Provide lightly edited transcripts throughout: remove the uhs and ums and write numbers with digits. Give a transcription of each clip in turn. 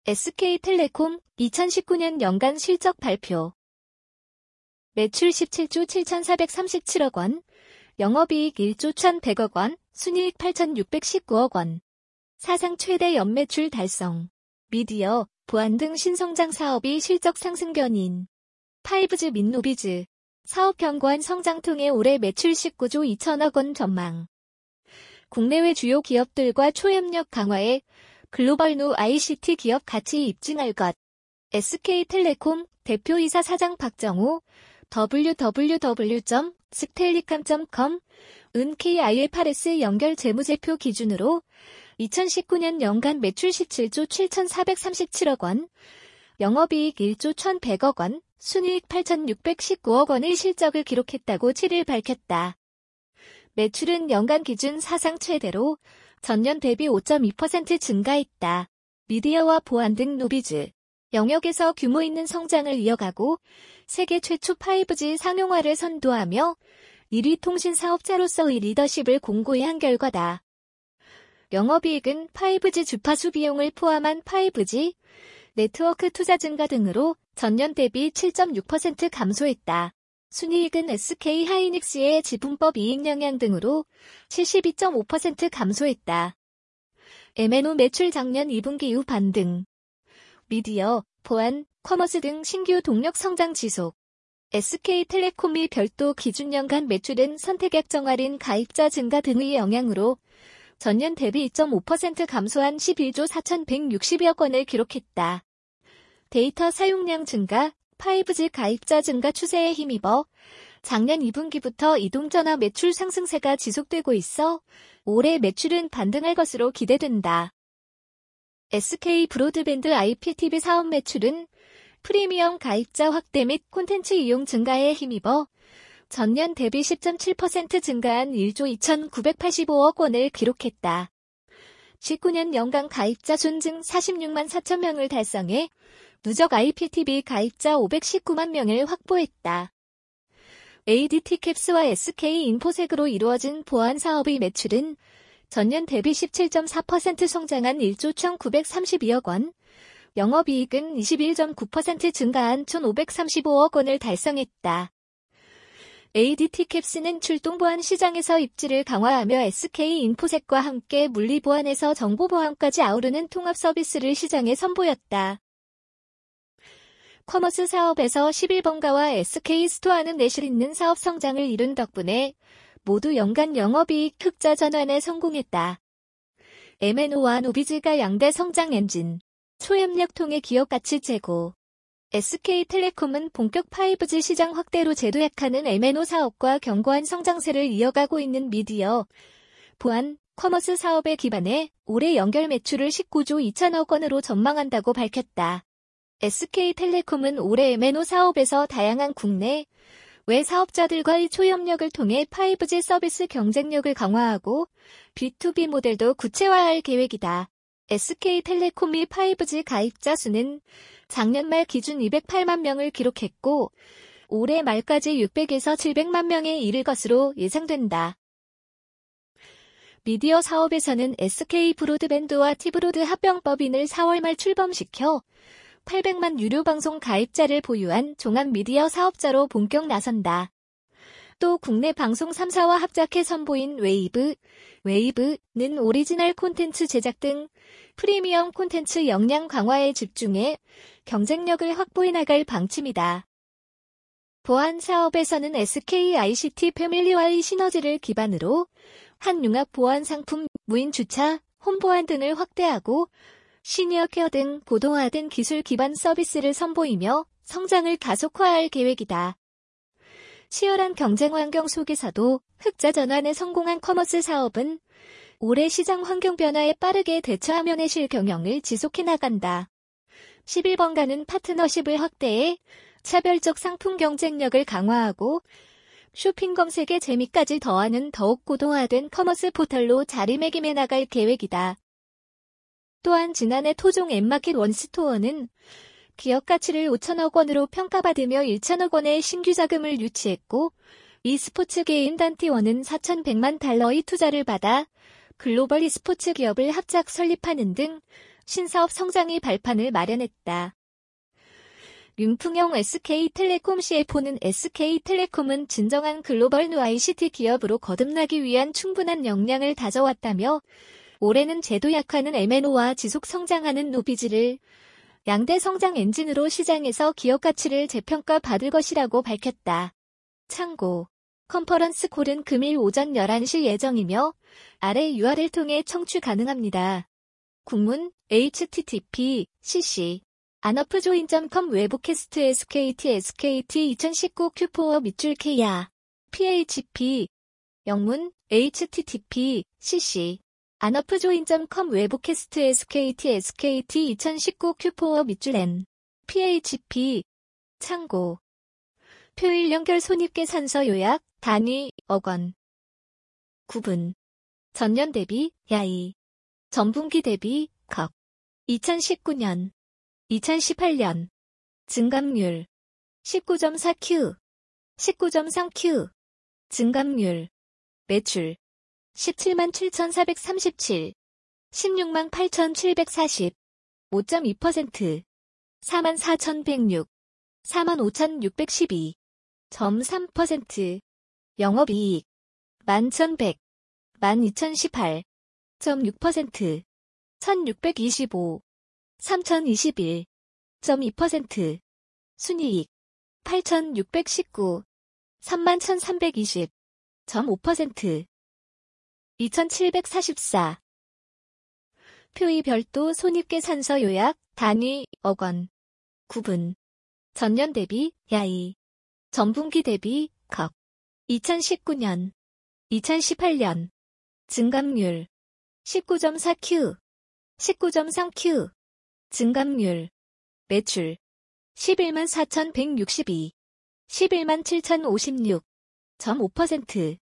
SK텔레콤 2019년 연간 실적 발표. 매출 17조 7,437억 원, 영업이익 1조 1,100억 원, 순이익 8,619억 원. 사상 최대 연매출 달성. 미디어, 보안 등 신성장 사업이 실적 상승 견인. 5G 및 노비즈. 사업 견고한 성장 통해 올해 매출 19조 2천억 원 전망. 국내외 주요 기업들과 초협력 강화에 글로벌 노 ICT 기업 가치 입증할 것. SK텔레콤 대표이사 사장 박정호 www.sktelecom.com 은 KIFRS 연결 재무제표 기준으로 2019년 연간 매출 17조 7,437억 원, 영업이익 1조 1,100억 원, 순이익 8,619억 원의 실적을 기록했다고 7일 밝혔다. 매출은 연간 기준 사상 최대로 전년 대비 5.2% 증가했다. 미디어와 보안 등 노비즈 영역에서 규모 있는 성장을 이어가고 세계 최초 5G 상용화를 선도하며 1위 통신 사업자로서의 리더십을 공고히 한 결과다. 영업이익은 5G 주파수 비용을 포함한 5G 네트워크 투자 증가 등으로 전년 대비 7.6% 감소했다. 순이익은 SK하이닉스의 지분법 이익 영향 등으로 72.5% 감소했다. M&O 매출 작년 2분기 이후 반등. 미디어, 보안, 커머스 등 신규 동력 성장 지속. SK텔레콤이 별도 기준 연간 매출은 선택약 정할인 가입자 증가 등의 영향으로 전년 대비 2.5% 감소한 11조 4,160억 원을 기록했다. 데이터 사용량 증가, 5G 가입자 증가 추세에 힘입어 작년 2분기부터 이동전화 매출 상승세가 지속되고 있어 올해 매출은 반등할 것으로 기대된다. SK 브로드밴드 IPTV 사업 매출은 프리미엄 가입자 확대 및 콘텐츠 이용 증가에 힘입어 전년 대비 10.7% 증가한 1조 2,985억 원을 기록했다. 19년 연간 가입자 수 증 46만 4천 명을 달성해 누적 IPTV 가입자 519만 명을 확보했다. ADT캡스와 SK인포색으로 이루어진 보안 사업의 매출은 전년 대비 17.4% 성장한 1조 1,932억 원, 영업이익은 21.9% 증가한 1,535억 원을 달성했다. ADT캡스는 출동보안 시장에서 입지를 강화하며 SK인포색과 함께 물리보안에서 정보보안까지 아우르는 통합 서비스를 시장에 선보였다. 커머스 사업에서 11번가와 SK스토어는 내실 있는 사업 성장을 이룬 덕분에 모두 연간 영업이익 흑자 전환에 성공했다. M&O와 노비즈가 양대 성장 엔진, 초협력 통해 기업 가치 제고. SK텔레콤은 본격 5G 시장 확대로 재도약하는 M&O 사업과 견고한 성장세를 이어가고 있는 미디어, 보안, 커머스 사업에 기반해 올해 연결 매출을 19조 2천억 원으로 전망한다고 밝혔다. SK텔레콤은 올해 M&O 사업에서 다양한 국내, 외 사업자들과의 초협력을 통해 5G 서비스 경쟁력을 강화하고 B2B 모델도 구체화할 계획이다. SK텔레콤이 5G 가입자 수는 작년 말 기준 208만 명을 기록했고 올해 말까지 600에서 700만 명에 이를 것으로 예상된다. 미디어 사업에서는 SK 브로드밴드와 T브로드 합병법인을 4월 말 출범시켜 800만 유료 방송 가입자를 보유한 종합 미디어 사업자로 본격 나선다. 또 국내 방송 3사와 합작해 선보인 웨이브는 오리지널 콘텐츠 제작 등 프리미엄 콘텐츠 역량 강화에 집중해 경쟁력을 확보해 나갈 방침이다. 보안 사업에서는 SK ICT 패밀리와의 시너지를 기반으로 한융합 보안 상품, 무인 주차, 홈보안 등을 확대하고 시니어 케어 등 고도화된 기술 기반 서비스를 선보이며 성장을 가속화할 계획이다. 치열한 경쟁 환경 속에서도 흑자 전환에 성공한 커머스 사업은 올해 시장 환경 변화에 빠르게 대처하며 내실 경영을 지속해 나간다. 11번가는 파트너십을 확대해 차별적 상품 경쟁력을 강화하고 쇼핑 검색의 재미까지 더하는 더욱 고도화된 커머스 포털로 자리매김해 나갈 계획이다. 또한 지난해 토종 앱마켓 원스토어는 기업 가치를 5천억 원으로 평가받으며 1천억 원의 신규 자금을 유치했고 e스포츠 개인 단티원은 4,100만 달러의 투자를 받아 글로벌 e스포츠 기업을 합작 설립하는 등 신사업 성장의 발판을 마련했다. 윤풍영 SK텔레콤 CFO는 SK텔레콤은 진정한 글로벌 뉴 ICT 기업으로 거듭나기 위한 충분한 역량을 다져왔다며 올해는 제도 약화는 MNO와 지속 성장하는 노비즈를 양대 성장 엔진으로 시장에서 기업 가치를 재평가 받을 것이라고 밝혔다. 참고 컨퍼런스 콜은 금일 오전 11시 예정이며 아래 URL 통해 청취 가능합니다. 국문 http://cc anopjoin.com 외부캐스트 SKT 2019 Q4 밑줄 K야 php 영문 http://cc anopjoin.com 외부캐스트 SKT 2019 Q4 밑줄 N php 참고 표일 연결 손익계산서 요약 단위 억원 구분 전년 대비 야이 전분기 대비 컥 2019년 2018년 증감률 19.4Q 19.3Q 증감률 매출 177,437 168,740 5.2% 44,106 45,612 0.3% 영업이익 11,100 12,018 0.6% 1,625 3,021 0.2% 순이익 8,619 31,320 0.5% 2,744 표의 별도 손익계산서 요약 단위 억원 구분 전년 대비 야이 전분기 대비 컥 2019년 2018년 증감률 19.4Q 19.3Q 증감률 매출 114,162 117,056 0.5%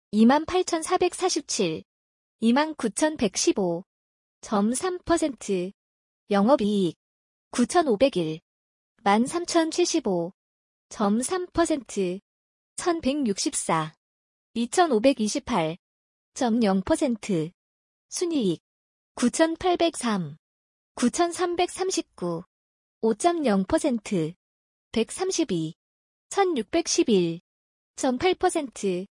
28,447 29,115 0.3% 영업이익 9,501 13,075 0.3% 1,164 2,528 0.0% 순이익 9,803 9,339 5.0% 132 1,611 0.8%